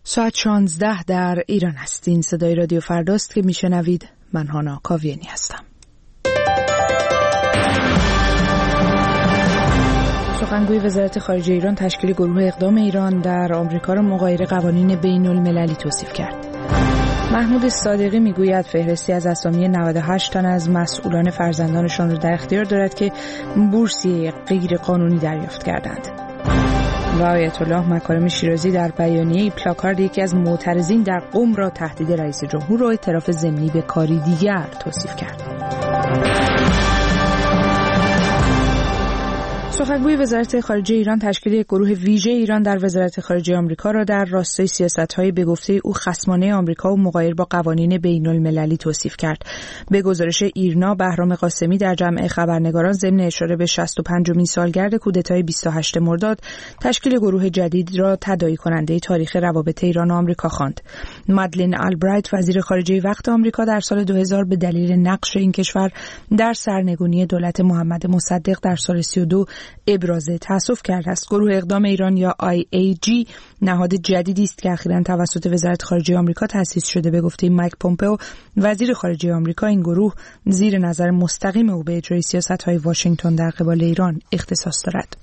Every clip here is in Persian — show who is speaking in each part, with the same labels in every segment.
Speaker 1: ساعت 16 در ایران هستین. صدای رادیو فرداست که میشنوید. من هانا کاویانی هستم. سخنگوی وزارت خارجه ایران تشکیل گروه اقدام ایران در آمریکا را مغایر قوانین بین المللی توصیف کرد. محمود صادقی میگوید فهرستی از اسامی 98 تن از مسئولان فرزندانشان را در اختیار دارد که بورسیه غیر قانونی دریافت کردند. و آیت الله مکارم شیرازی در بیانیه پلاکارد یکی از معترضین در قم را تهدید رئیس جمهور را اعتراف ضمنی به کاری دیگر توصیف کرد. سخنگوی وزارت خارجه ایران تشکیل یک گروه ویژه ایران در وزارت خارجه آمریکا را در راستای سیاست‌های به گفته او خصمانه آمریکا و مغایر با قوانین بین‌المللی توصیف کرد. به گزارش ایرنا، بهرام قاسمی در جمع خبرنگاران ضمن اشاره به 65مین سالگرد کودتای 28 مرداد تشکیل گروه جدید را تداعی کننده تاریخ روابط ایران و آمریکا خواند. مدلین آلبرایت وزیر خارجه وقت آمریکا در سال 2000 به دلیل نقش این کشور در سرنگونی دولت محمد مصدق در سال 32 ابراز تأسف کرده است. گروه اقدام ایران یا IAG نهاد جدیدی است که اخیراً توسط وزارت خارجه آمریکا تأسیس شده. به گفته مایک پومپئو وزیر خارجه آمریکا، این گروه زیر نظر مستقیم او به اجرای سیاست‌های واشنگتن در قبال ایران اختصاص دارد.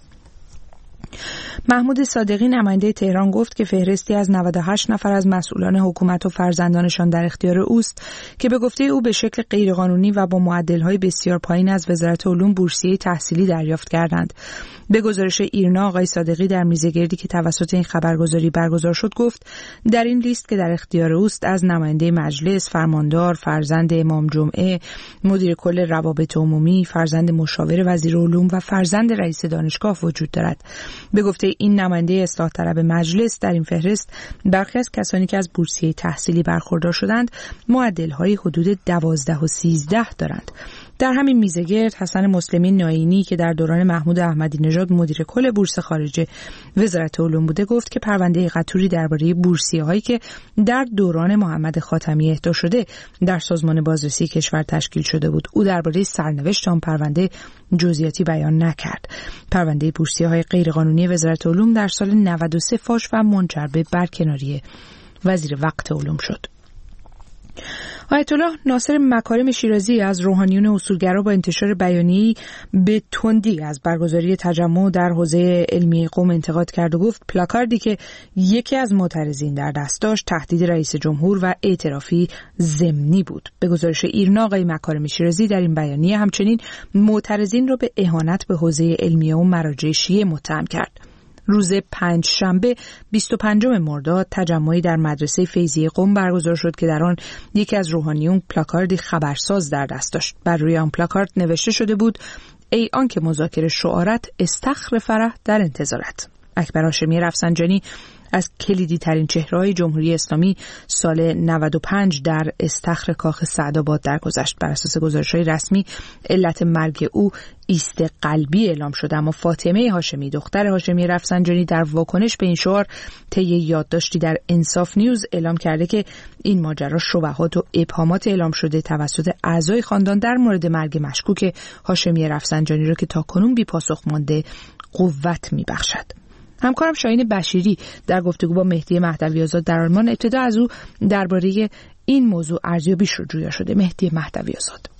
Speaker 1: محمود صادقی نماینده تهران گفت که فهرستی از 98 نفر از مسئولان حکومت و فرزندانشان در اختیار اوست که به گفته او به شکل غیرقانونی و با معدل‌های بسیار پایین از وزارت علوم بورسیه تحصیلی دریافت کردند. به گزارش ایرنا، آقای صادقی در میزگردی که توسط این خبرگزاری برگزار شد گفت در این لیست که در اختیار اوست از نماینده مجلس، فرماندار، فرزند امام جمعه، مدیر کل روابط عمومی، فرزند مشاور وزیر علوم و فرزند رئیس دانشگاه وجود دارد. به گفته این نماینده اصلاح طلب مجلس، در این فهرست برخی از کسانی که از بورسیه تحصیلی برخوردار شدند معدل‌های حدود 12 و 13 دارند. در همین میزگرد حسن مسلمی ناینی که در دوران محمود احمدی نژاد مدیر کل بورس خارجه وزارت علوم بوده گفت که پرونده قطوری درباره بورسیه‌هایی که در دوران محمد خاتمی اهدا شده در سازمان بازرسی کشور تشکیل شده بود. او درباره سرنوشت آن پرونده جزئیاتی بیان نکرد. پرونده بورسیه‌های غیرقانونی وزارت علوم در سال 93 فاش و منجر به برکناری وزیر وقت علوم شد. آیت الله ناصر مکارم شیرازی از روحانیون اصولگرا با انتشار بیانیه‌ای به تندی از برگزاری تجمع در حوزه علمی قم انتقاد کرد و گفت پلاکاردی که یکی از معترضین در دست داشت تهدید رئیس جمهور و اعترافی ضمنی بود. به گزارش ایرنا، آقای مکارم شیرازی در این بیانیه همچنین معترضین را به اهانت به حوزه علمیه و مراجع شیعه متهم کرد. روز پنجشنبه 25 مرداد تجمعی در مدرسه فیضیه قم برگزار شد که در آن یکی از روحانیون پلاکاردی خبرساز در دست داشت. بر روی آن پلاکارد نوشته شده بود: ای آنکه مذاکره شعارت استخر فرح در انتظارت. اکبر هاشمی رفسنجانی از کلیدی ترین چهره‌های جمهوری اسلامی سال 95 در استخر کاخ سعدآباد درگذشت. بر اساس گزارش‌های رسمی علت مرگ او ایست قلبی اعلام شده، اما فاطمه هاشمی دختر هاشمی رفسنجانی در واکنش به این شعار طی یادداشتی در انصاف نیوز اعلام کرده که این ماجرا شبهات و ابهامات اعلام شده توسط اعضای خاندان در مورد مرگ مشکوک هاشمی رفسنجانی را که تاکنون بی پاسخ مانده قوت می‌بخشد. همکارم شاهین بشیری در گفتگو با مهدی مهدوی‌آزاد در آلمان ابتدا از او درباره این موضوع ارزیابیش رو جویا شده. مهدی مهدوی‌آزاد: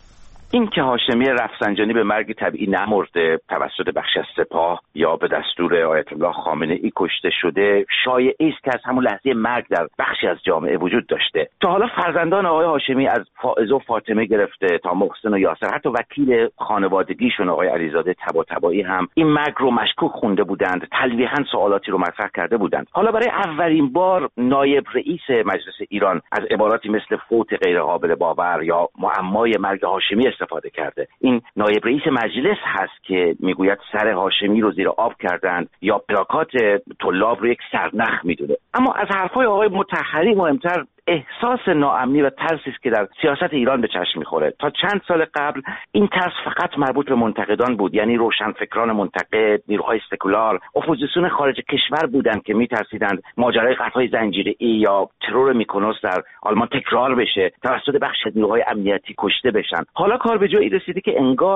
Speaker 2: این که هاشمی رفسنجانی به مرگ طبیعی نمرده، توسط بخشی از سپاه یا به دستور آیت الله خامنه‌ای کشته شده، شایعه است که از همون لحظه مرگ در بخشی از جامعه وجود داشته. تا حالا فرزندان آقای هاشمی از فائزه و فاطمه گرفته تا محسن و یاسر، حتی وکیل خانوادگیشون آقای علیزاده طباطبایی هم این مرگ رو مشکوک خونده بودند، تلویحاً سوالاتی رو مطرح کرده بودند. حالا برای اولین بار نایب رئیس مجلس ایران از عباراتی مثل فوت غیرقابل باور یا معمای مرگ هاشمی استفاده کرده. این نایب رئیس مجلس هست که میگوید سر هاشمی رو زیر آب کردند یا پلاکات طلاب رو یک سرنخ میدونه. اما از حرفای آقای مطهری مهمتر احساس ناامنی و ترسی است که در سیاست ایران به چشم میخوره. تا چند سال قبل این ترس فقط مربوط به منتقدان بود، یعنی روشنفکران منتقد، نیروهای سکولار، اپوزیسیون خارج کشور بودند که میترسیدند ماجرای قتل‌های زنجیره‌ای یا ترور میکنوس در آلمان تکرار بشه، توسط بخش نیروهای امنیتی کشته بشن. حالا کار به جایی رسیده که انگار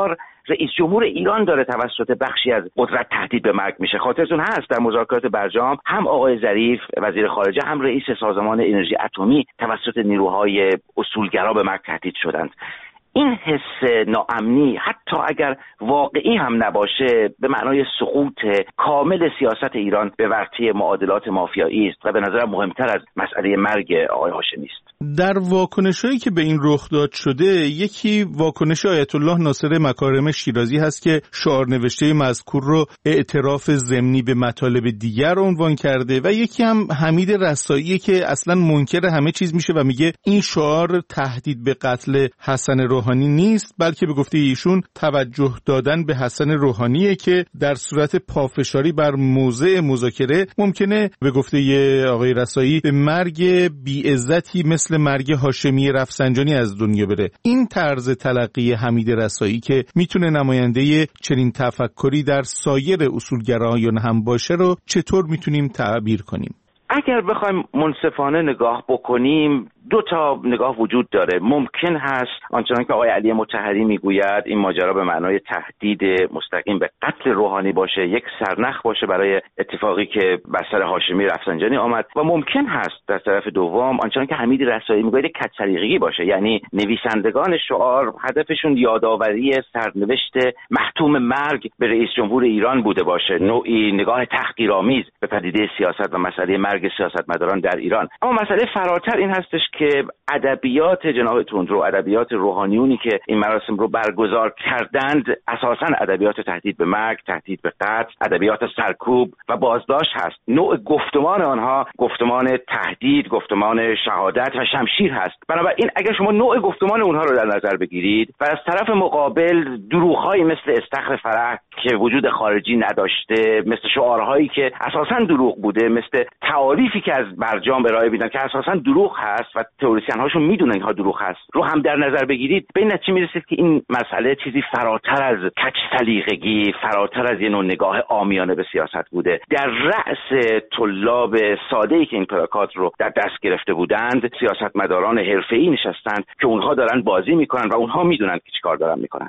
Speaker 2: رئیس جمهور ایران داره توسط بخشی از قدرت تهدید به مرگ میشه. خاطرتون هست در مذاکرات برجام هم آقای ظریف وزیر خارجه هم رئیس سازمان انرژی اتمی توسط نیروهای اصولگرا به مرگ تهدید شدند. این حس ناامنی حتی اگر واقعی هم نباشه به معنای سقوط کامل سیاست ایران به ورطه معادلات مافیایی است و به نظرم مهمتر از مسئله مرگ آقای هاشمی است.
Speaker 3: در واکنش‌هایی که به این رخ داد شده، یکی واکنش آیت الله ناصر مکارم شیرازی هست که شعار نوشته مذکور رو اعتراف ضمنی به مطالب دیگر عنوان کرده و یکی هم حمید رسایی که اصلا منکر همه چیز میشه و میگه این شعار تهدید به قتل حسن روحانی نیست، بلکه به گفته ایشون توجه دادن به حسن روحانیه که در صورت پافشاری بر موضع مذاکره ممکنه به گفته آقای رسایی به مرگ بی‌عزتی مثل مرگ هاشمی رفسنجانی از دنیا بره. این طرز تلقی حمید رسایی که میتونه نماینده چنین تفکری در سایر اصولگرایان هم باشه رو چطور میتونیم تعبیر کنیم؟
Speaker 2: اگر بخوایم منصفانه نگاه بکنیم، دو تا نگاه وجود داره. ممکن هست آنچنان که آقای علی مطهری میگوید این ماجرا به معنای تهدید مستقیم به قتل روحانی باشه، یک سرنخ باشه برای اتفاقی که بر سر هاشمی رفسنجانی آمد، و ممکن هست در طرف دوم آنچنان که حمید رسایی میگوید یک کج‌سلیقگی باشه، یعنی نویسندگان شعار هدفشون یادآوری سرنوشت محتوم مرگ به رئیس جمهور ایران بوده باشه، نوعی نگاه تحقیرآمیز به پدیده سیاست و مسئله مرگ سیاستمداران در ایران. اما مسئله فراتر این هستش که ادبیات جناب تندرو، ادبیات روحانیونی که این مراسم رو برگزار کردند، اساساً ادبیات تهدید به مرگ، تهدید به قتل، ادبیات سرکوب و بازداشت هست. نوع گفتمان آنها گفتمان تهدید، گفتمان شهادت و شمشیر هست. بنابراین اگر شما نوع گفتمان اونها رو در نظر بگیرید و از طرف مقابل دروغ‌هایی مثل استخر فرح که وجود خارجی نداشته، مثل شعارهایی که اساساً دروغ بوده، مثل تعاریفی که از برجام ارائه میدن که اساساً دروغ هست و تئوریسین هاشون میدونن اینها دروغ هست، رو هم در نظر بگیرید، به این نتیجه میرسید که این مسئله چیزی فراتر از کج-سلیقگی، فراتر از یه نوع نگاه عامیانه به سیاست بوده. در رأس طلاب ساده‌ای که این پلاکات رو در دست گرفته بودند، سیاستمداران حرفه‌ای نشستند که اونها دارن بازی میکنن و اونها میدونن که چیکار دارن میکنن.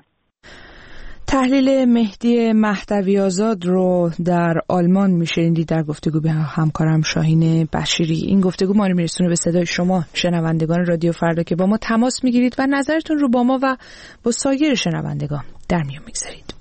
Speaker 1: تحلیل مهدی مهدوی آزاد رو در آلمان میشنیدید در گفتگو با همکارم شاهین بشیری. این گفتگو ما رو میرسونه به صدای شما شنوندگان رادیو فردا که با ما تماس میگیرید و نظرتون رو با ما و با سایر شنوندگان در میون میگذارید.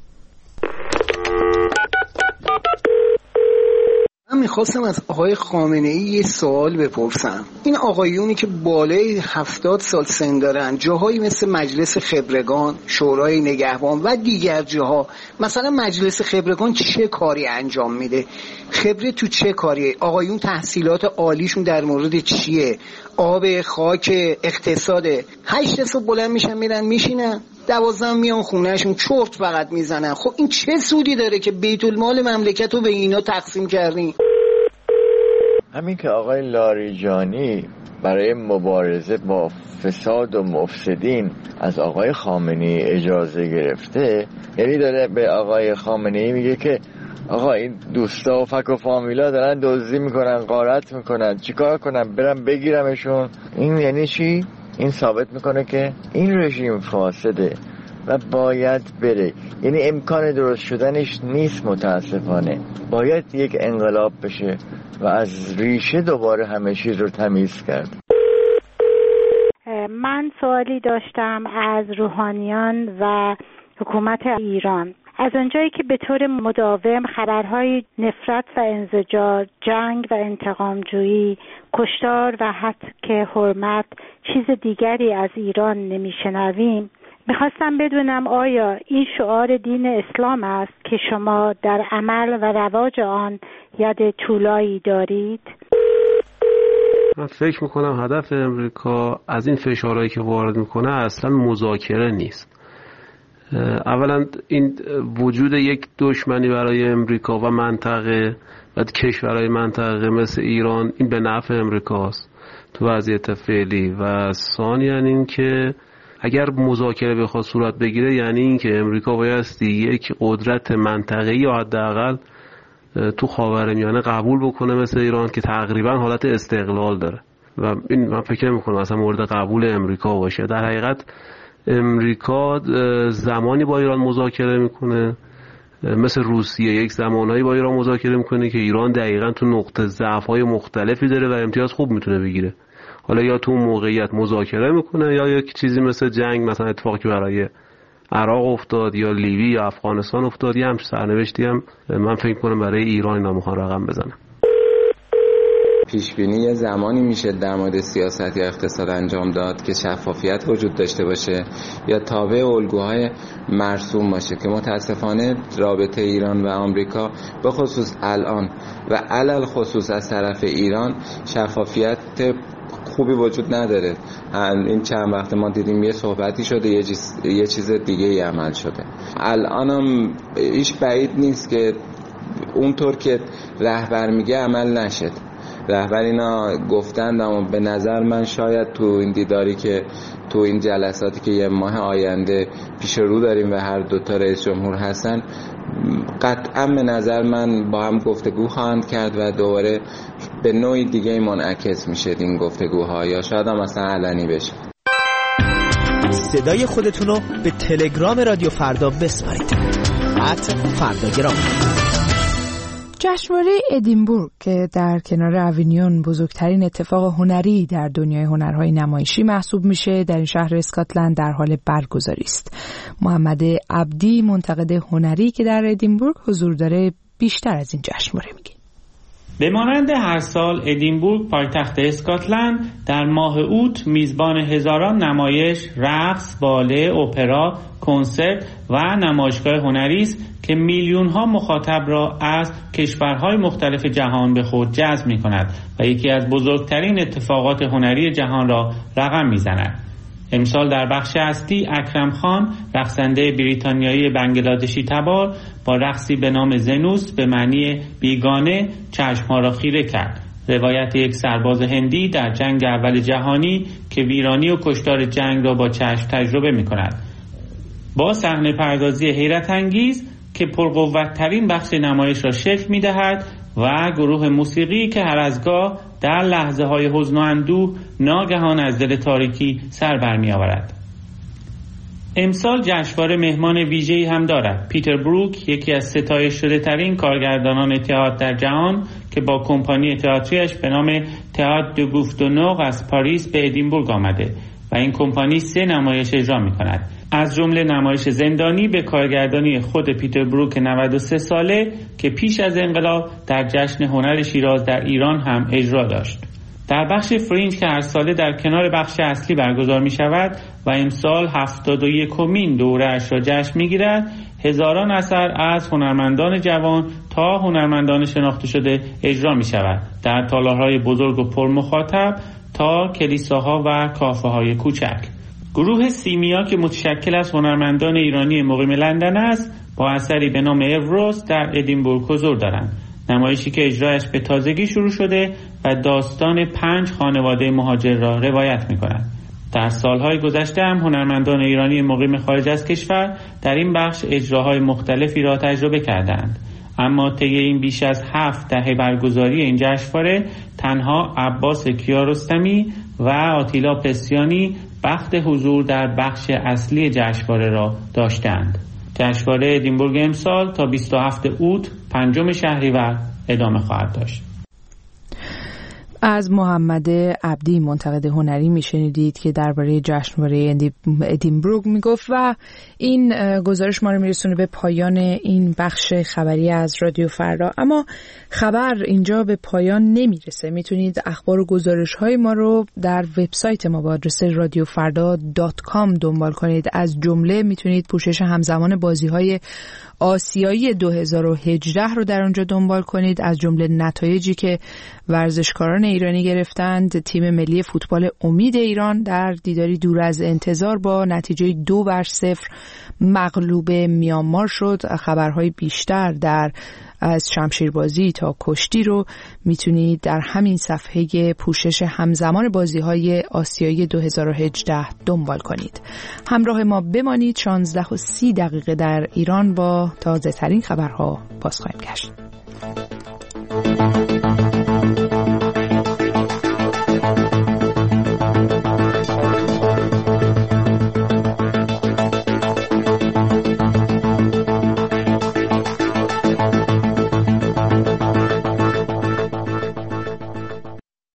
Speaker 4: من میخواستم از آقای خامنه‌ای یه سوال بپرسم. این آقایونی که بالای 70 سال سن دارن، جاهایی مثل مجلس خبرگان، شورای نگهبان و دیگر جاها، مثلا مجلس خبرگان چه کاری انجام میده؟ خبره تو چه کاریه؟ آقایون تحصیلات عالیشون در مورد چیه؟ آب، خاک، اقتصاد. 8 صبح بلند میشن میرن میشینن، 12 میان خونهشون چرت فقط میزنن. خب این چه سودی داره که بیت المال مملکت رو به اینا تقسیم کردین؟
Speaker 5: همین که آقای لاریجانی برای مبارزه با فساد و مفسدین از آقای خامنه‌ای اجازه گرفته، یعنی داره به آقای خامنه‌ای میگه که آقا این دوستا و فک و فامیلا دارن دزدی میکنن، غارت میکنن، چیکار کنم؟ برم بگیرمشون؟ این یعنی چی؟ این ثابت میکنه که این رژیم فاسده و باید بره. یعنی امکان درست شدنش نیست، متاسفانه. باید یک انقلاب بشه و از ریشه دوباره همه چیز رو تمیز کرد.
Speaker 6: من سوالی داشتم از روحانیان و حکومت ایران. از اونجایی که به طور مداوم خبرهای نفرت و انزجار، جنگ و انتقامجویی، کشتار و هتک حرمت چیز دیگری از ایران نمیشنویم، میخواستم بدونم آیا این شعار دین اسلام است که شما در عمل و رواج آن یاد طولایی دارید؟
Speaker 7: من فکر میکنم هدف امریکا از این فشارهایی که وارد میکنه اصلا مذاکره نیست. اولا این وجود یک دشمنی برای امریکا و منطقه و کشورهای منطقه مثل ایران، این به نفع امریکاست تو وضعیت فعلی. و ثانیاً این که اگر مذاکره بخواد صورت بگیره، یعنی این که امریکا بایستی یک قدرت منطقه‌ای یا حداقل تو خاورمیانه قبول بکنه مثل ایران که تقریبا حالت استقلال داره و این من فکر نمی‌کنم اصلا مورد قبول امریکا باشه. در حقیقت امریکا زمانی با ایران مذاکره میکنه، مثل روسیه یک زمانهایی با ایران مذاکره میکنه که ایران دقیقاً تو نقطه ضعف‌های مختلفی داره و امتیاز خوب میتونه بگیره. حالا یا تو موقعیت مذاکره میکنه یا یک چیزی مثل جنگ، مثلا اتفاقی که برای عراق افتاد یا لیبی یا افغانستان افتاد، یه همچین سرنوشتی هم من فکر کنم برای ایران اینا میخوان رقم بزنن.
Speaker 8: پیشبینی یه زمانی میشه در مورد سیاست یا اقتصاد انجام داد که شفافیت وجود داشته باشه یا تابع الگوهای مرسوم باشه که متاسفانه رابطه ایران و آمریکا به خصوص الان و علل خصوص از طرف ایران شفافیت خوبی وجود نداره. این چند وقت ما دیدیم یه صحبتی شده یه چیز دیگه ای عمل شده. الانم هیچ بعید نیست که اونطور که رهبر میگه عمل نشد. رهبر اینا گفتند، اما به نظر من شاید تو این دیداری که تو این جلساتی که یه ماه آینده پیش رو داریم و هر دوتا رئیس جمهور هستن، قطعا به نظر من با هم گفتگو خواهند کرد و دوباره به نوعی دیگه منعکس میشه این گفتگوها، یا شاید هم اصلا علنی بشه.
Speaker 9: صدای خودتونو به تلگرام رادیو فردا بسپارید. @فرداگرام.
Speaker 1: جشنواره ادینبورگ که در کنار اوینیون بزرگترین اتفاق هنری در دنیای هنرهای نمایشی محسوب میشه، در این شهر اسکاتلند در حال برگزاری است. محمد عبدی، منتقد هنری که در ادینبورگ حضور داره، بیشتر از این جشنواره میگه.
Speaker 10: به مانند هر سال ادینبورگ پایتخت اسکاتلند در ماه اوت میزبان هزاران نمایش، رقص، باله، اپرا، کنسرت و نمایشگاه هنری است که میلیون‌ها مخاطب را از کشورهای مختلف جهان به خود جذب می‌کند و یکی از بزرگترین اتفاقات هنری جهان را رقم می‌زند. امسال در بخش اصلی اکرم خان، رقصنده بریتانیایی بنگلادشی تبار، با رقصی به نام زنوس به معنی بیگانه چشم‌ها را خیره کرد. روایت یک سرباز هندی در جنگ اول جهانی که ویرانی و کشتار جنگ را با چشم تجربه می‌کند. با صحنه پردازی حیرت انگیز که پرقوت‌ترین بخش نمایش را شکل می‌دهد و گروه موسیقی که هر از گاه در لحظه‌های حزن و اندوه ناگهان از دل تاریکی سر برمی‌آورد. امسال جشنواره مهمان ویژه‌ای هم دارد. پیتر بروک، یکی از ستایش شده ترین کارگردانان تئاتر در جهان که با کمپانی تئاتریش به نام تئاتر دو گوفتونوغ از پاریس به ادینبورگ آمده و این کمپانی 3 نمایش اجرا می‌کند. از جمله نمایش زندانی به کارگردانی خود پیتر بروک 93 ساله که پیش از انقلاب در جشن هنر شیراز در ایران هم اجرا داشت. در بخش فرینج که هر ساله در کنار بخش اصلی برگزار می شود و امسال 71مین دوره‌اش را جشن می گیرد، هزاران اثر از هنرمندان جوان تا هنرمندان شناخته شده اجرا می شود، در تالارهای بزرگ و پرمخاطب تا کلیساها و کافه‌های کوچک. گروه سیمیا که متشکل از هنرمندان ایرانی مقیم لندن است، با اثری به نام اوروس در ادینبورگ حضور دارند. نمایشی که اجرایش به تازگی شروع شده و داستان 5 خانواده مهاجر را روایت می‌کند. در سالهای گذشته هم هنرمندان ایرانی مقیم خارج از کشور در این بخش اجراهای مختلفی را تجربه کردند. اما طی این بیش از 7 دهه برگزاری این جشنواره تنها عباس کیارستمی و آتیلا پسیانی بخت حضور در بخش اصلی جشنواره را داشتند. جشنواره ادینبورگ امسال تا 27 اوت 5 شهریور ادامه خواهد داشت.
Speaker 1: از محمد عبدی، منتقد هنری، میشنیدید که درباره جشنواره ادینبورگ میگفت و این گزارش ما رو میرسونه به پایان این بخش خبری از رادیو فردا. اما خبر اینجا به پایان نمیرسه. میتونید اخبار و گزارش های ما رو در وبسایت ما با آدرس radiofarda.com دنبال کنید. از جمله میتونید پوشش همزمان بازی های آسیایی 2018 رو در اونجا دنبال کنید، از جمله نتایجی که ورزشکاران ایرانی گرفتند. تیم ملی فوتبال امید ایران در دیداری دور از انتظار با نتیجه 2-0 مغلوب میانمار شد. خبرهای بیشتر از شمشیربازی تا کشتی رو میتونید در همین صفحه پوشش همزمان بازی‌های آسیایی 2018 دنبال کنید. همراه ما بمانید. 16:30 در ایران با تازه ترین خبرها باز خواهیم گشت.